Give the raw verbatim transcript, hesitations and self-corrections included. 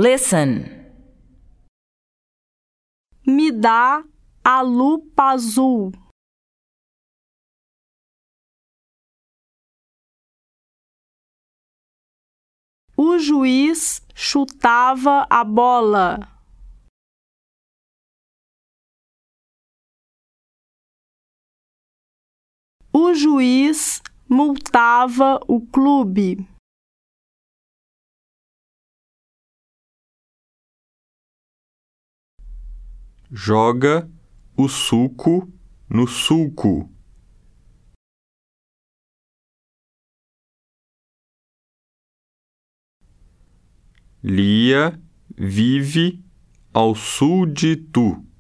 Listen. Me dá a lupa azul. O juiz chutava a bola. O juiz multava o clube. Joga o suco no sulco. Lia vive ao sul de Tu.